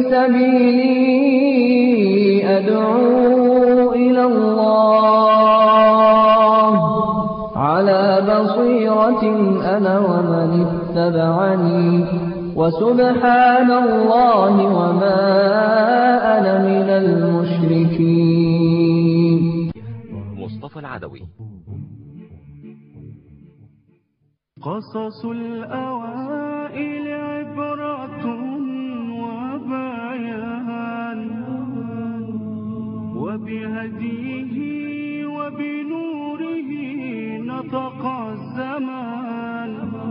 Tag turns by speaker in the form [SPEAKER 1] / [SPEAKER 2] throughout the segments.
[SPEAKER 1] سبيلي أدعو إلى الله على بصيرة أنا ومن اتبعني وسبحان الله وما أنا من المشركين.
[SPEAKER 2] مصطفى العدوي.
[SPEAKER 3] قصص الأوائل عبرة وبيان وبهديه وبنوره نطق الزمان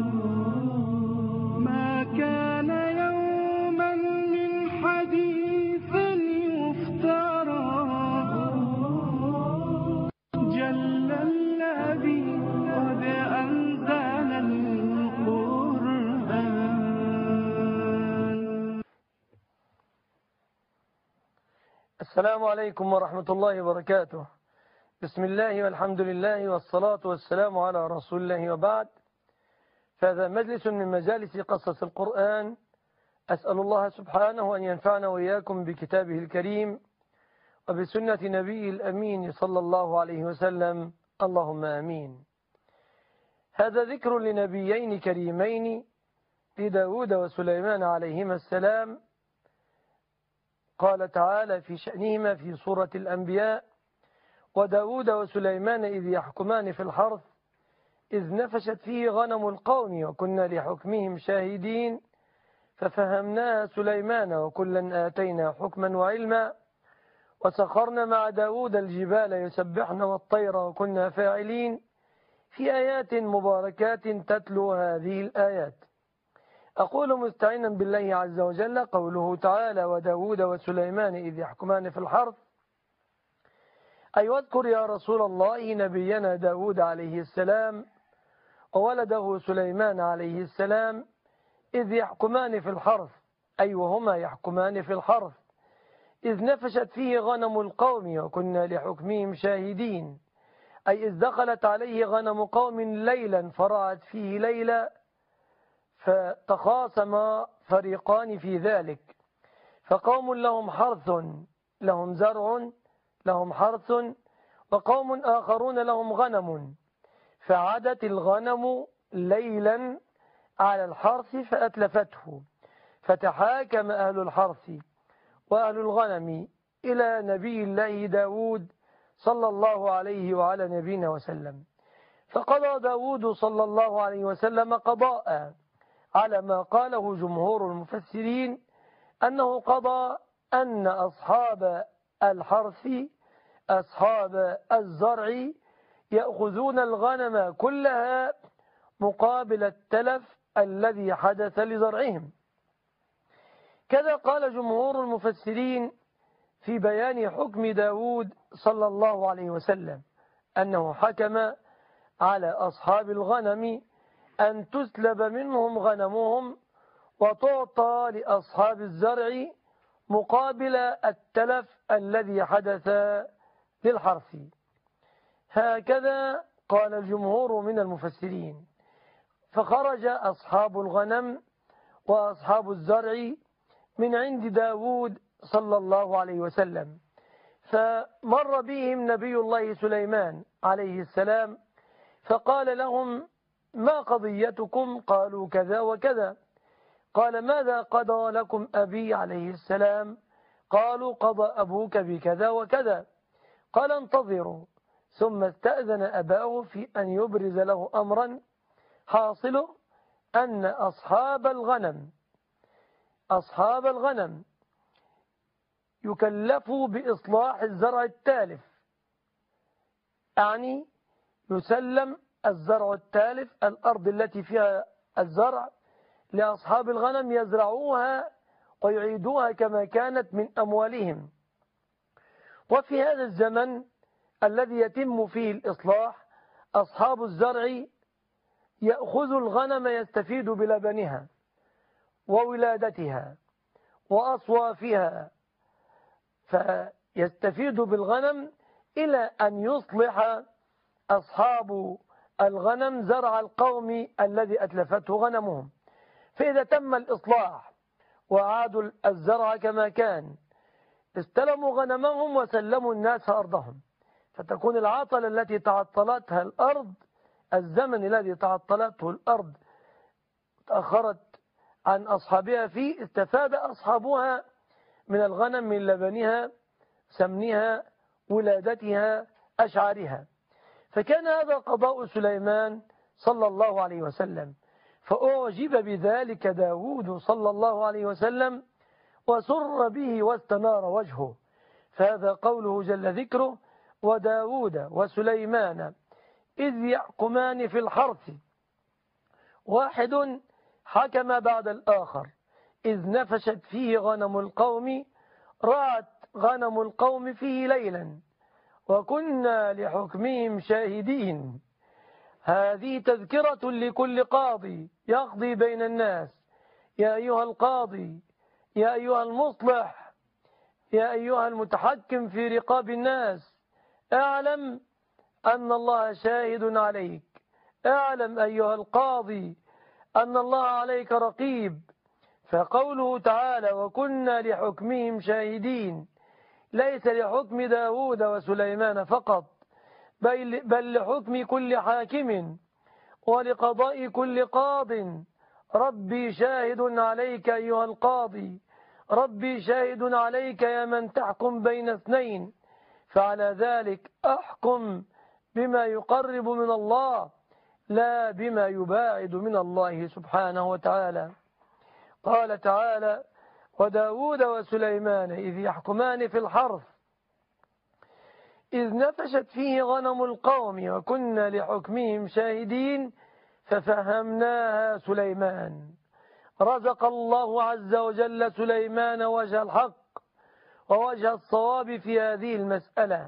[SPEAKER 3] ما كان يوما من حديث يفترى جل الذي قد أنزل القرآن.
[SPEAKER 4] السلام عليكم ورحمة الله وبركاته. بسم الله والحمد لله والصلاة والسلام على رسول الله وبعد. فهذا مجلس من مجالس قصص القرآن. أسأل الله سبحانه أن ينفعنا وإياكم بكتابه الكريم وبسنة نبيه الأمين صلى الله عليه وسلم، اللهم آمين. هذا ذكر لنبيين كريمين، لداود وسليمان عليهما السلام. قال تعالى في شأنهما في سورة الأنبياء: وداود وسليمان إذ يحكمان في الحرث إذ نفشت فيه غنم القوم وكنا لحكمهم شاهدين ففهمناها سليمان وكلا آتينا حكما وعلما وسخرنا مع داود الجبال يسبحن والطير وكنا فاعلين في آيات مباركات تتلو هذه الآيات. أقول مستعينا بالله عز وجل قوله تعالى: وداود وسليمان إذ يحكمان في الحرث، أي واذكر يا رسول الله نبينا داود عليه السلام وولده سليمان عليه السلام إذ يحكمان في الحرث، أي وهما يحكمان في الحرث، إذ نفشت فيه غنم القوم وكنا لحكمهم شاهدين، أي إذ دخلت عليه غنم قوم ليلا فرعت فيه ليلا فتخاصم فريقان في ذلك، فقوم لهم حرث لهم زرع لهم حرث وقوم آخرون لهم غنم، فعدت الغنم ليلا على الحرث فأتلفته، فتحاكم أهل الحرث وأهل الغنم إلى نبي الله داود صلى الله عليه وعلى نبينا وسلم، فقضى داود صلى الله عليه وسلم قضاء على ما قاله جمهور المفسرين، أنه قضى أن أصحاب الحرث أصحاب الزرع يأخذون الغنم كلها مقابل التلف الذي حدث لزرعهم. كذا قال جمهور المفسرين في بيان حكم داود صلى الله عليه وسلم، أنه حكم على أصحاب الغنم أن تسلب منهم غنمهم وتعطى لأصحاب الزرع مقابل التلف الذي حدث للحرث. هكذا قال الجمهور من المفسرين. فخرج أصحاب الغنم وأصحاب الزرع من عند داود صلى الله عليه وسلم، فمر بهم نبي الله سليمان عليه السلام فقال لهم: ما قضيتكم؟ قالوا كذا وكذا. قال: ماذا قضى لكم أبي عليه السلام؟ قالوا: قضى أبوك بكذا وكذا. قال: انتظروا. ثم استأذن أباه في أن يبرز له أمرا، حاصله أن أصحاب الغنم يكلفوا بإصلاح الزرع التالف، يعني يسلم الزرع التالف، الأرض التي فيها الزرع، لأصحاب الغنم يزرعوها ويعيدوها كما كانت من أموالهم. وفي هذا الزمن الذي يتم فيه الإصلاح أصحاب الزرع يأخذوا الغنم يستفيد بلبنها وولادتها وأصوافها، فيستفيد بالغنم إلى أن يصلح أصحاب الغنم زرع القوم الذي أتلفته غنمهم. فإذا تم الإصلاح وأعادوا الزرع كما كان، استلموا غنمهم وسلموا الناس أرضهم، فتكون العطلة التي تعطلتها الأرض، الزمن الذي تعطلته الأرض تأخرت عن أصحابها فيه، استفاد أصحابها من الغنم من لبنها، سمنها، ولادتها، أشعارها. فكان هذا قضاء سليمان صلى الله عليه وسلم، فأعجب بذلك داود صلى الله عليه وسلم وسر به واستنار وجهه. فهذا قوله جل ذكره: وداود وسليمان إذ يحكمان في الحرث، واحد حكم بعد الآخر، إذ نفشت فيه غنم القوم، رعت غنم القوم فيه ليلا، وكنا لحكمهم شاهدين. هذه تذكرة لكل قاضي يقضي بين الناس. يا أيها القاضي، يا أيها المصلح، يا أيها المتحكم في رقاب الناس، اعلم أن الله شاهد عليك. اعلم أيها القاضي أن الله عليك رقيب. فقوله تعالى: وكنا لحكمهم شاهدين، ليس لحكم داود وسليمان فقط، بل لحكم كل حاكم ولقضاء كل قاض. ربي شاهد عليك أيها القاضي، ربي شاهد عليك يا من تحكم بين اثنين، فعلى ذلك أحكم بما يقرب من الله لا بما يباعد من الله سبحانه وتعالى. قال تعالى: وداود وسليمان إذ يحكمان في الحرث إذ نفشت فيه غنم القوم وكنا لحكمهم شاهدين ففهمناها سليمان. رزق الله عز وجل سليمان وجه الحق ووجه الصواب في هذه المسألة،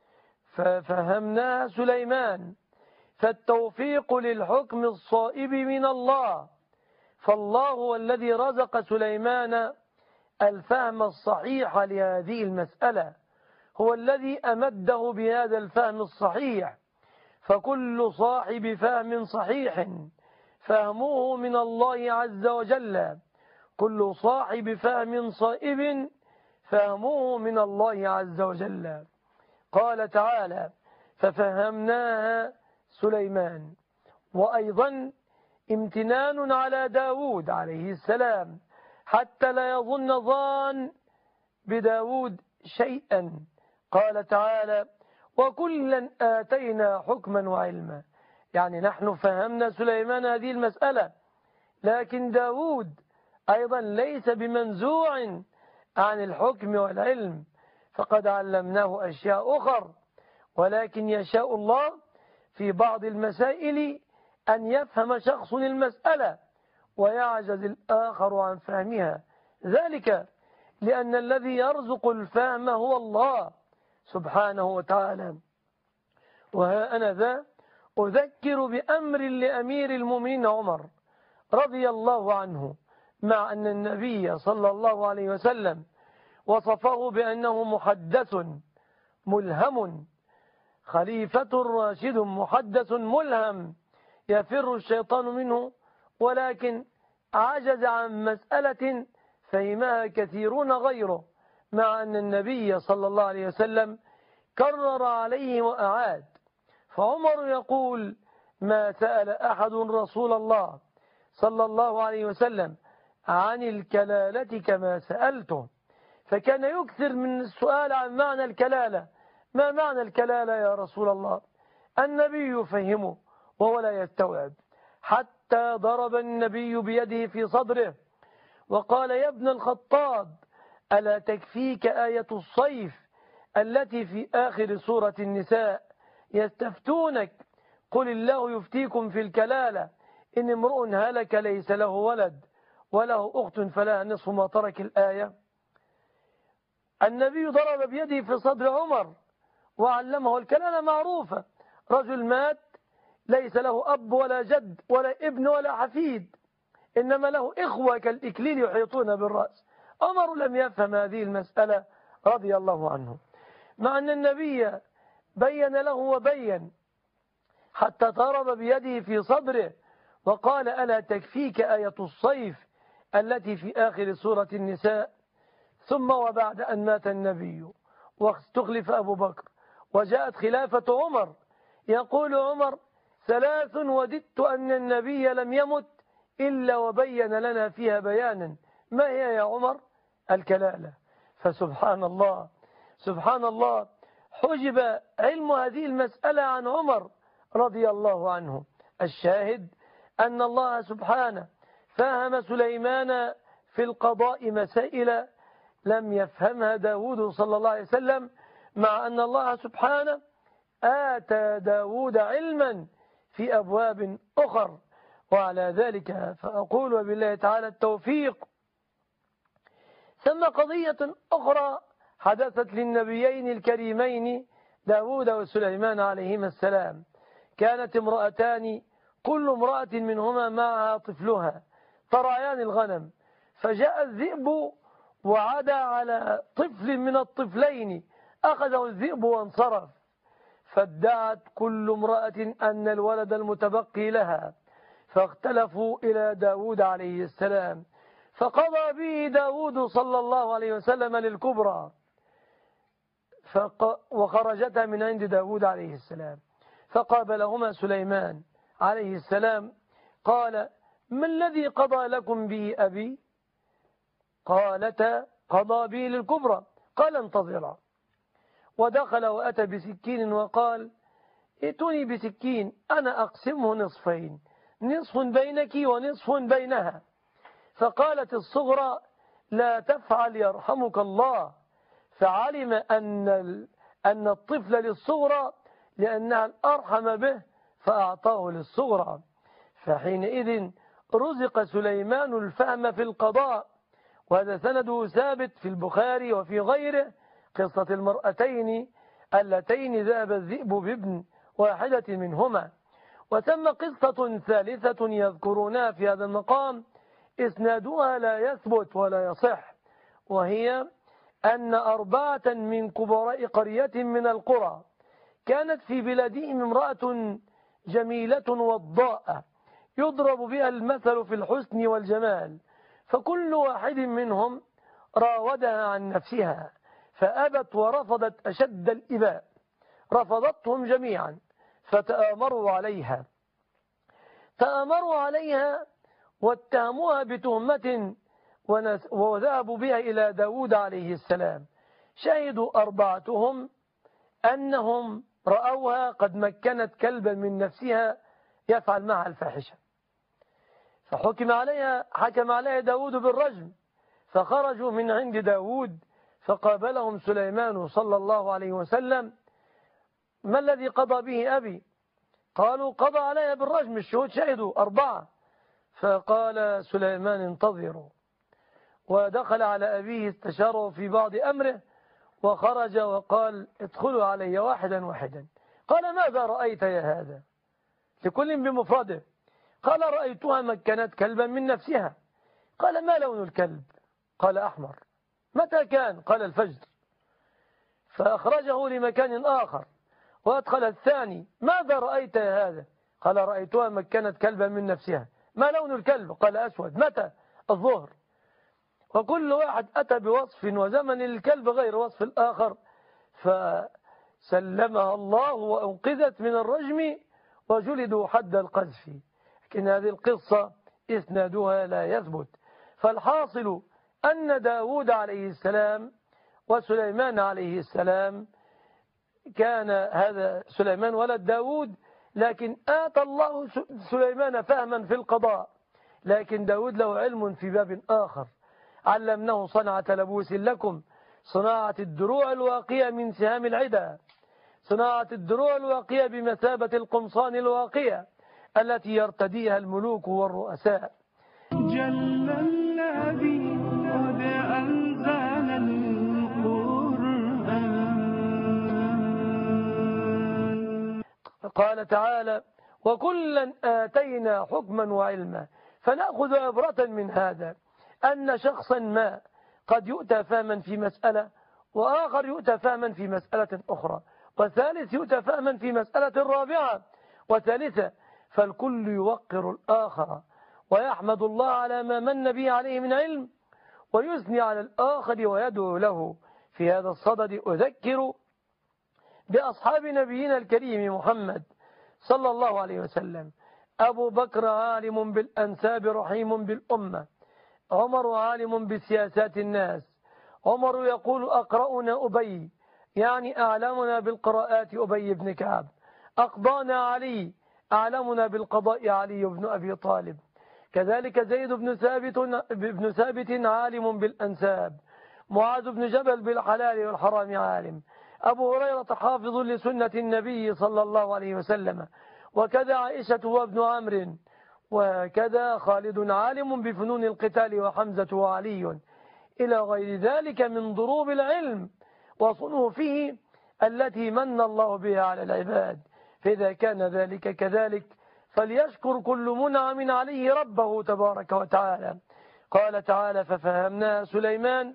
[SPEAKER 4] ففهمناها سليمان. فالتوفيق للحكم الصائب من الله، فالله هو الذي رزق سليمان الفهم الصحيح لهذه المسألة، هو الذي أمده بهذا الفهم الصحيح. فكل صاحب فهم صحيح فهمه من الله عز وجل، كل صاحب فهم صائب فهمه من الله عز وجل. قال تعالى: ففهمناها سليمان. وأيضا امتنان على داود عليه السلام حتى لا يظن ظان بداود شيئا. قال تعالى: وكلا آتينا حكما وعلما. يعني نحن فهمنا سليمان هذه المسألة، لكن داود أيضا ليس بمنزوع عن الحكم والعلم، فقد علمناه أشياء أخر، ولكن يشاء الله في بعض المسائل أن يفهم شخص المسألة ويعجز الآخر عن فهمها، ذلك لأن الذي يرزق الفهم هو الله سبحانه وتعالى. وها أنا ذا أذكر بأمر لأمير المؤمنين عمر رضي الله عنه، مع أن النبي صلى الله عليه وسلم وصفه بأنه محدث ملهم، خليفة راشد محدث ملهم يفر الشيطان منه، ولكن عجز عن مسألة فهمها كثيرون غيره، مع أن النبي صلى الله عليه وسلم كرر عليه وأعاد. فعمر يقول: ما سأل أحد رسول الله صلى الله عليه وسلم عن الكلالة كما سألته، فكان يكثر من السؤال عن معنى الكلالة. ما معنى الكلالة يا رسول الله؟ النبي يفهمه وهو لا يستوعب، حتى ضرب النبي بيده في صدره وقال: يا ابن الخطاب، ألا تكفيك آية الصيف التي في آخر سورة النساء؟ يستفتونك قل الله يفتيكم في الكلالة إن امرؤ هلك ليس له ولد وله أخت فلها نصف ما ترك الآية. النبي ضرب بيده في صدر عمر وعلمه الكلالة معروفة، رجل مات ليس له أب ولا جد ولا ابن ولا حفيد، إنما له إخوة كالإكليل يحيطون بالرأس. عمر لم يفهم هذه المسألة رضي الله عنه، مع أن النبي بين له وبين، حتى ضرب بيده في صدره وقال: ألا تكفيك آية الصيف التي في آخر سورة النساء: ثم وبعد أن مات النبي واستخلف أبو بكر وجاءت خلافة عمر، يقول عمر: 3 وددت أن النبي لم يمت إلا وبين لنا فيها بيانا. ما هي يا عمر؟ الكلالة. فسبحان الله سبحان الله، حجب علم هذه المسألة عن عمر رضي الله عنه. الشاهد أن الله سبحانه فهم سليمان في القضاء مسائل لم يفهمها داود صلى الله عليه وسلم، مع أن الله سبحانه آتى داود علما في أبواب أخر. وعلى ذلك فأقول وبالله تعالى التوفيق. ثم قضية أخرى حدثت للنبيين الكريمين داود وسليمان عليهما السلام. كانت امرأتان كل امرأة منهما معها طفلها ترعيان الغنم، فجاء الذئب وعدا على طفل من الطفلين، أخذه الذئب وانصرف، فادعت كل امرأة أن الولد المتبقي لها، فاختلفوا إلى داود عليه السلام، فقضى به داود صلى الله عليه وسلم للكبرى، وخرجتها من عند داود عليه السلام، فقابلهما سليمان عليه السلام قال: ما الذي قضى لكم به أبي؟ قالتا: قضى به للكبرى. قال: انتظرا. ودخل وأتى بسكين وقال: ائتوني بسكين أنا أقسمه نصفين، نصف بينك ونصف بينها. فقالت الصغرى: لا تفعل يرحمك الله، فعلم أن الطفل للصغرى لأنها الأرحم به فأعطاه للصغرى. فحينئذ رزق سليمان الفهم في القضاء. وهذا سنده ثابت في البخاري وفي غيره، قصة المرأتين اللتين ذهب الذئب بابن واحدة منهما. وثم قصة ثالثة يذكرونها في هذا المقام إسنادها لا يثبت ولا يصح، وهي أن 4 من كبراء قرية من القرى كانت في بلادهم امرأة جميلة وضاءة يضرب بها المثل في الحسن والجمال، فكل واحد منهم راودها عن نفسها فأبت ورفضت أشد الإباء، رفضتهم جميعا، فتآمروا عليها واتهموها بتهمة وذهبوا بها إلى داود عليه السلام. شهدوا 4 أنهم رأوها قد مكنت كلبا من نفسها يفعل معها الفاحشة، فحكم عليها داود بالرجم. فخرجوا من عند داود فقابلهم سليمان صلى الله عليه وسلم: ما الذي قضى به أبي؟ قالوا: قضى عليها بالرجم، الشهود شهدوا 4. فقال سليمان: انتظروا. ودخل على أبيه استشاره في بعض أمره، وخرج وقال: ادخلوا علي واحدا واحدا. قال: ماذا رأيت يا هذا؟ لكل بمفرده. قال: رأيتها مكنت كلبا من نفسها. قال: ما لون الكلب؟ قال: أحمر. متى كان؟ قال: الفجر. فأخرجه لمكان آخر وأدخل الثاني: ماذا رأيت يا هذا؟ قال: رأيتها مكنت كلبا من نفسها. ما لون الكلب؟ قال: أسود. متى؟ الظهر. وكل واحد أتى بوصف وزمن للكلب غير وصف الآخر، فسلمها الله وأنقذت من الرجم وجلدوا حد القذف. لكن هذه القصة إسنادها لا يثبت. فالحاصل أن داود عليه السلام وسليمان عليه السلام، كان هذا سليمان ولد داود، لكن آتى الله سليمان فهما في القضاء، لكن داود له علم في باب آخر: علمناه صنعة لبوس لكم، صناعة الدروع الواقية من سهام العدا، صناعة الدروع الواقية بمثابة القمصان الواقية التي يرتديها الملوك والرؤساء.
[SPEAKER 3] جل الذي قد أنزل القرآن.
[SPEAKER 4] قال تعالى: وكلا آتينا حكما وعلما. فنأخذ عبرة من هذا أن شخصا ما قد يؤتى فهما في مسألة، وآخر يؤتى فهما في مسألة أخرى، وثالث يؤتى فهما في مسألة رابعة وثالثة، فالكل يوقر الآخر ويحمد الله على ما من به عليه من علم، ويثني على الآخر ويدعو له. في هذا الصدد أذكر بأصحاب نبينا الكريم محمد صلى الله عليه وسلم. أبو بكر عالم بالأنساب رحيم بالأمة، عمر عالم بسياسات الناس. عمر يقول أقرأنا أبي، يعني أعلمنا بالقراءات أبي بن كعب. أقضانا علي، أعلمنا بالقضاء علي بن أبي طالب. كذلك زيد بن ثابت عالم بالأنساب. معاذ بن جبل بالحلال والحرام عالم. أبو هريرة حافظ لسنة النبي صلى الله عليه وسلم. وكذا عائشة وابن عمرو. وكذا خالد عالم بفنون القتال، وحمزة وعلي، إلى غير ذلك من ضروب العلم وصنوفه التي من الله بها على العباد. فإذا كان ذلك كذلك فليشكر كل منعم عليه ربه تبارك وتعالى. قال تعالى: ففهمنا سليمان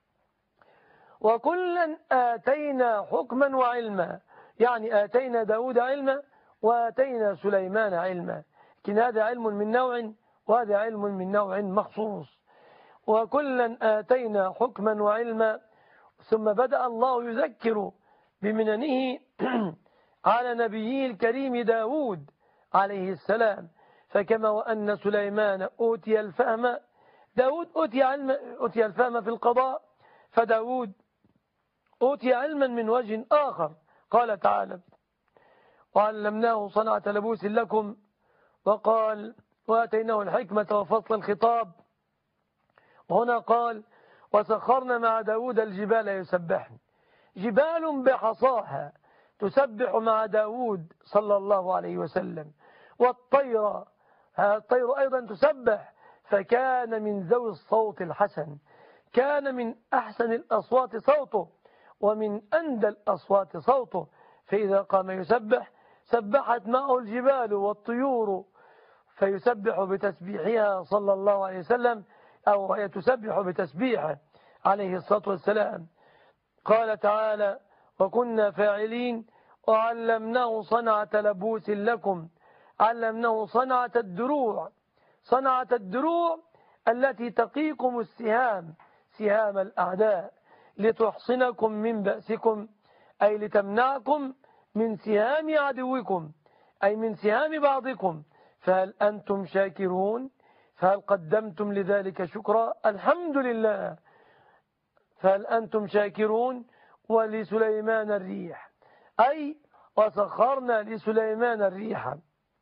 [SPEAKER 4] وكلا آتينا حكما وعلما، يعني آتينا داود علما وآتينا سليمان علما، لكن هذا علم من نوع وهذا علم من نوع مخصوص. وكلا آتينا حكما وعلما. ثم بدأ الله يذكر بمننه على نبيه الكريم داود عليه السلام. فكما وأن سليمان أوتي الفهم، داود أوتي الفهم في القضاء، فداود أوتي علما من وجه آخر. قال تعالى: وعلمناه صنعة لبوس لكم، وقال: وآتيناه الحكمة وفصل الخطاب. وهنا قال: وسخرنا مع داود الجبال يسبحن. جبال بحصاها تسبح مع داود صلى الله عليه وسلم. والطير، الطير أيضا تسبح، فكان من ذوي الصوت الحسن، كان من أحسن الأصوات صوته ومن أندى الأصوات صوته. فإذا قام يسبح سبحت معه الجبال والطيور، فيسبح بتسبيحها صلى الله عليه وسلم، أو هي تسبح بتسبيحه عليه الصلاة والسلام. قال تعالى: وكنا فاعلين وعلمناه صنعة لبوس لكم. علمناه صنعة الدروع، صنعة الدروع التي تقيكم السهام، سهام الأعداء، لتحصنكم من بأسكم، أي لتمنعكم من سهام عدوكم، أي من سهام بعضكم. فهل أنتم شاكرون؟ فهل قدمتم لذلك شكرا؟ الحمد لله. فهل أنتم شاكرون؟ ولسليمان الريح، أي وسخرنا لسليمان الريح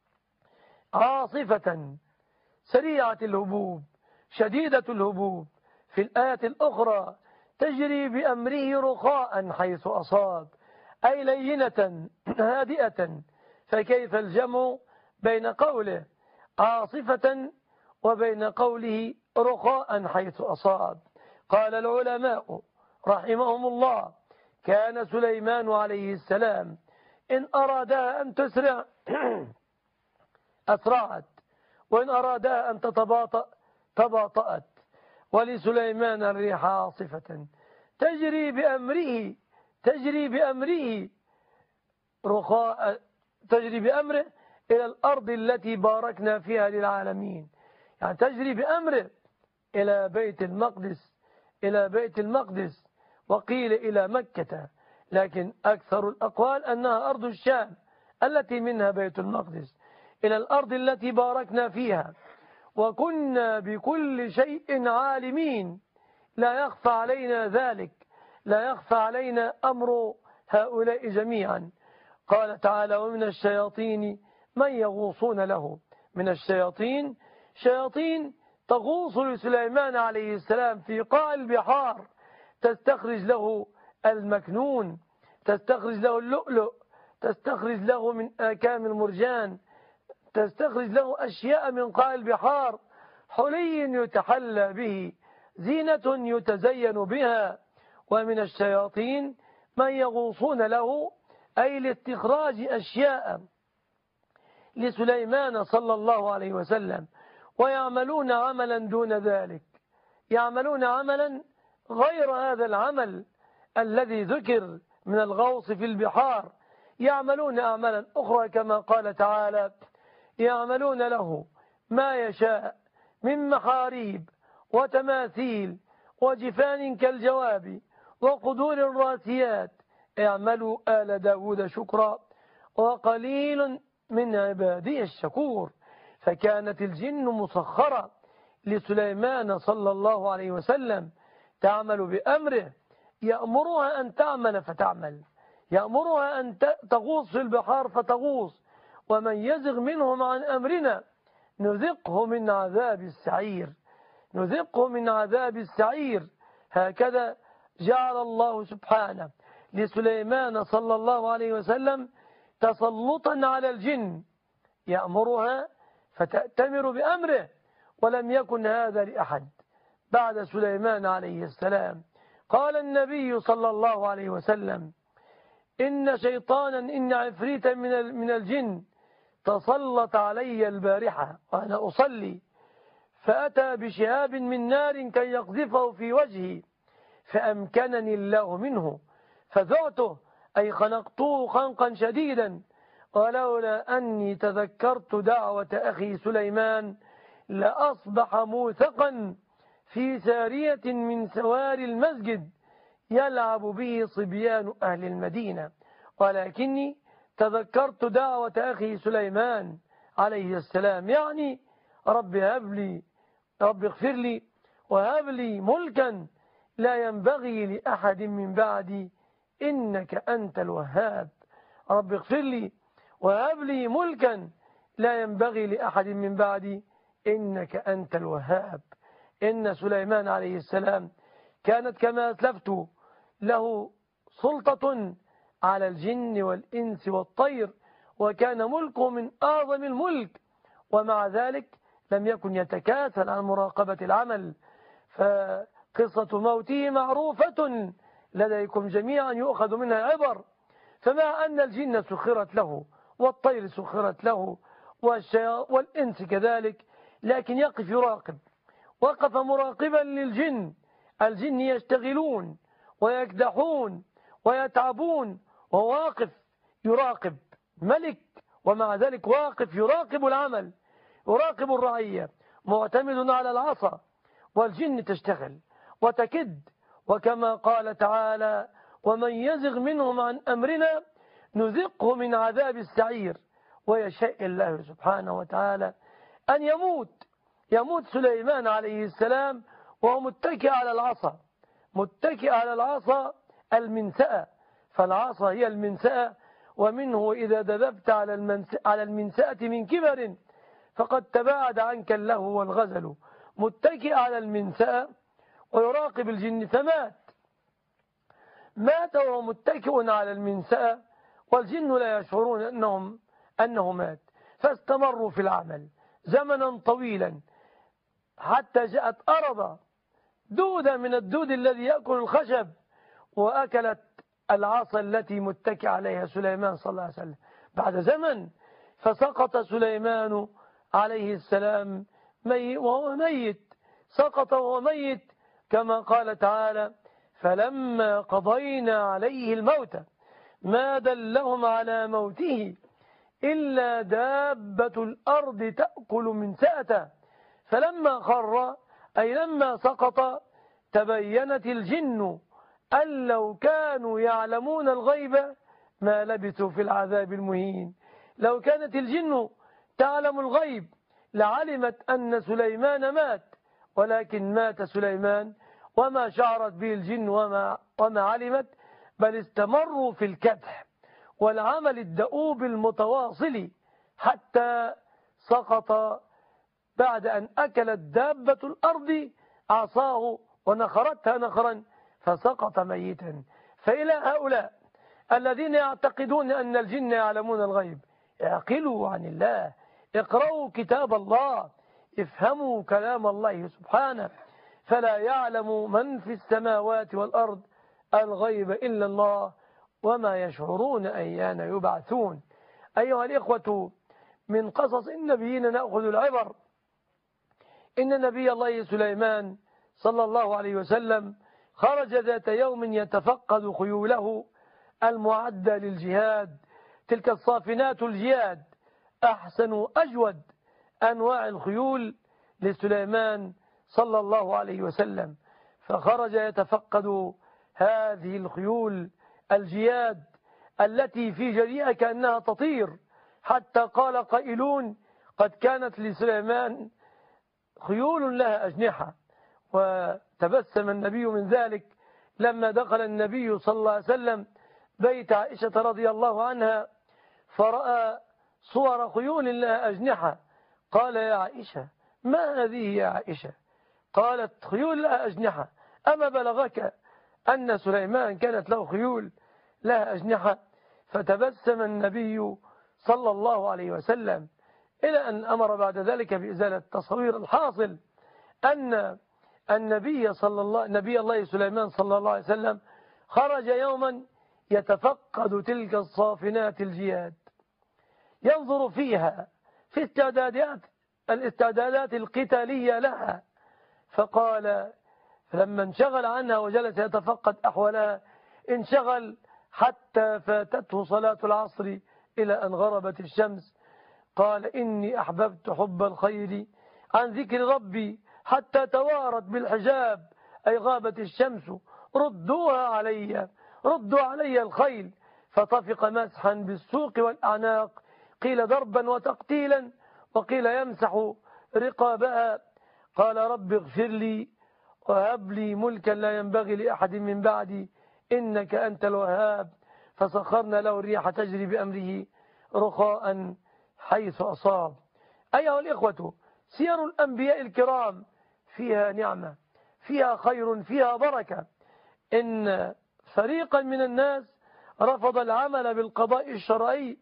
[SPEAKER 4] عاصفة سريعة الهبوب شديدة الهبوب. في الآية الأخرى: تجري بأمره رخاء حيث أصاب، أي لينة هادئة. فكيف الجمع بين قوله عاصفة وبين قوله رخاء حيث أصاب؟ قال العلماء رحمهم الله: كان سليمان عليه السلام إن أرادها أن تسرع أسرعت، وإن أرادها أن تتباطأ تباطأت. ولسليمان الريح عاصفة تجري بأمره رخاء، تجري بأمره إلى الأرض التي باركنا فيها للعالمين، يعني تجري بأمره إلى بيت المقدس، وقيل إلى مكة، لكن أكثر الأقوال أنها أرض الشام التي منها بيت المقدس، إلى الأرض التي باركنا فيها. وكنا بكل شيء عالمين، لا يخفى علينا ذلك، لا يخفى علينا أمر هؤلاء جميعا. قال تعالى: ومن الشياطين من يغوصون له. من الشياطين شياطين تغوص لسليمان عليه السلام في قاع البحار، تستخرج له المكنون، تستخرج له اللؤلؤ، تستخرج له من آكام المرجان، تستخرج له أشياء من قاع البحار، حلي يتحلى به، زينة يتزين بها. ومن الشياطين من يغوصون له، أي لاستخراج أشياء لسليمان صلى الله عليه وسلم، ويعملون عملا دون ذلك، يعملون عملا غير هذا العمل الذي ذكر من الغوص في البحار، يعملون أعمالا أخرى كما قال تعالى: يعملون له ما يشاء من محاريب وتماثيل وجفان كالجواب وقدور الراسيات اعملوا آل داود شكرا وقليل من عبادي الشكور. فكانت الجن مسخرة لسليمان صلى الله عليه وسلم تعمل بأمره، يأمرها أن تعمل فتعمل، يأمرها أن تغوص في البحار فتغوص. ومن يزغ منهم عن أمرنا نذقه من عذاب السعير، نذقه من عذاب السعير. هكذا جعل الله سبحانه لسليمان صلى الله عليه وسلم تسلطا على الجن، يأمرها فتأتمر بأمره، ولم يكن هذا لأحد بعد سليمان عليه السلام. قال النبي صلى الله عليه وسلم: إن شيطانا إن عفريتا من الجن تسلط علي البارحة وأنا أصلي، فأتى بشهاب من نار كي يقذفه في وجهي، فأمكنني الله منه، فذعته أي خنقته خنقا شديدا، ولولا أني تذكرت دعوة أخي سليمان لأصبح موثقا في سارية من سوار المسجد يلعب به صبيان أهل المدينة، ولكني تذكرت دعوة أخي سليمان عليه السلام، يعني رب هب لي، رب اغفر لي وهب لي ملكا لا ينبغي لأحد من بعدي إنك أنت الوهاب. رب اغفر لي وهب لي ملكا لا ينبغي لأحد من بعدي إنك أنت الوهاب. إن سليمان عليه السلام كانت كما أسلفت له سلطة على الجن والإنس والطير، وكان ملكه من أعظم الملك، ومع ذلك لم يكن يتكاسل عن مراقبة العمل. فقصة موته معروفة لديكم جميعا يؤخذ منها عبر. فمع أن الجن سخرت له والطير سخرت له والإنس كذلك، لكن يقف يراقب. وقف مراقبا للجن، الجن يشتغلون ويكدحون ويتعبون، وواقف يراقب ملك، ومع ذلك واقف يراقب العمل، يراقب الرعية، معتمد على العصا، والجن تشتغل وتكد. وكما قال تعالى: ومن يزغ منهم عن أمرنا نذقه من عذاب السعير. ويشاء الله سبحانه وتعالى أن يموت سليمان عليه السلام وهو متكئ على العصا، متكئ على العصا المنسأة، فالعصا هي المنسأة، ومنه إذا دببت على المنسأة من كبر فقد تباعد عنك اللهو والغزل. متكئ على المنسأة ويراقب الجن، فمات، مات وهو متكئ على المنسأة، والجن لا يشعرون أنه مات. فاستمروا في العمل زمنا طويلا حتى جاءت أرض دودة من الدود الذي يأكل الخشب، وأكلت العصا التي متكئ عليها سليمان صلى الله عليه وسلم. بعد زمن فسقط سليمان عليه السلام وهو ميت، سقط وهو ميت، كما قال تعالى: فلما قضينا عليه الموت ما دلهم على موته إلا دابة الأرض تأكل من سأته. فلما خر أي لما سقط تبينت الجن أن لو كانوا يعلمون الغيب ما لبثوا في العذاب المهين. لو كانت الجن تعلم الغيب لعلمت أن سليمان مات، ولكن مات سليمان وما شعرت به الجن وما علمت، بل استمروا في الكدح والعمل الدؤوب المتواصل حتى سقط بعد أن أكلت دابة الأرض عصاه ونخرتها نخرا فسقط ميتا. فإلى هؤلاء الذين يعتقدون أن الجن يعلمون الغيب: اعقلوا عن الله، اقرأوا كتاب الله، افهموا كلام الله سبحانه، فلا يعلم من في السماوات والأرض الغيب إلا الله وما يشعرون أيان يبعثون. أيها الإخوة، من قصص النبيين نأخذ العبر. إن نبي الله سليمان صلى الله عليه وسلم خرج ذات يوم يتفقد خيوله المعدة للجهاد، تلك الصافنات الجياد، أحسن أجود أنواع الخيول لسليمان صلى الله عليه وسلم، فخرج يتفقد هذه الخيول الجياد التي في جريئة كأنها تطير، حتى قال قائلون قد كانت لسليمان خيول لها أجنحة. وتبسم النبي من ذلك لما دخل النبي صلى الله عليه وسلم بيت عائشة رضي الله عنها فرأى صور خيول لها أجنحة، قال يا عائشة ما هذه يا عائشة؟ قالت خيول لها أجنحة، أما بلغك أن سليمان كانت له خيول لها أجنحة؟ فتبسم النبي صلى الله عليه وسلم إلى أن أمر بعد ذلك بإزالة التصوير الحاصل أن نبي الله سليمان صلى الله عليه وسلم خرج يوما يتفقد تلك الصافنات الجياد، ينظر فيها في الاستعدادات القتالية لها، فقال فلما انشغل عنها وجلس يتفقد أحوالها انشغل حتى فاتته صلاة العصر إلى أن غربت الشمس. قال إني أحببت حب الخير عن ذكر ربي حتى توارت بالحجاب، أي غابت الشمس، ردوا علي الخيل. فطفق مسحا بالسوق والأعناق، قيل ضربا وتقتيلا، وقيل يمسح رقابها. قال رب اغفر لي وهب لي ملكا لا ينبغي لأحد من بعدي إنك أنت الوهاب. فسخرنا له الريح تجري بأمره رخاء حيث أصاب. أيها الإخوة، سير الأنبياء الكرام فيها نعمة، فيها خير، فيها بركة. إن فريقا من الناس رفض العمل بالقضاء الشرعي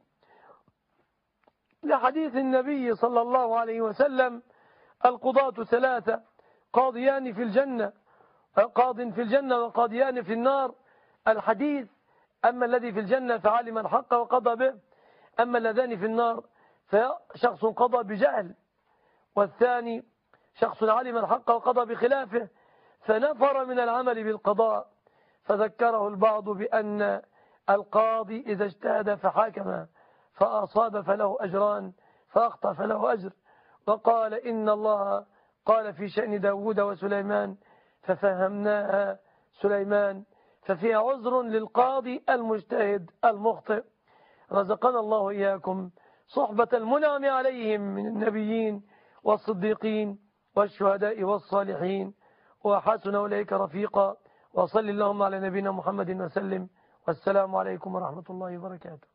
[SPEAKER 4] لحديث النبي صلى الله عليه وسلم القضاة ثلاثة، قاضيان في الجنة، قاض في الجنة وقاضيان في النار. الحديث أما الذي في الجنة فعلم الحق وقضى به، أما اللذان في النار فشخص قضى بجهل، والثاني شخص علم الحق وقضى بخلافه فنفر من العمل بالقضاء. فذكره البعض بأن القاضي إذا اجتهد فحاكم فأصاب فله أجران، فأخطأ فله أجر. وقال إن الله قال في شأن داود وسليمان ففهمناها سليمان، ففيها عذر للقاضي المجتهد المخطئ. رزقنا الله إياكم صحبة المنعم عليهم من النبيين والصديقين والشهداء والصالحين، وحسن أولئك رفيقا. وصل اللهم على نبينا محمد وسلم، والسلام عليكم ورحمة الله وبركاته.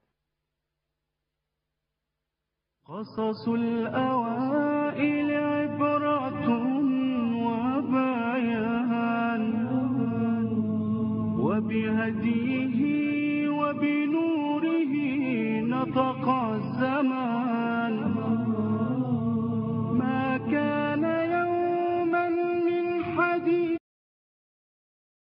[SPEAKER 3] قصص الأوائل عبرة وبيان، وبهديه وبنوره نطق الزمان.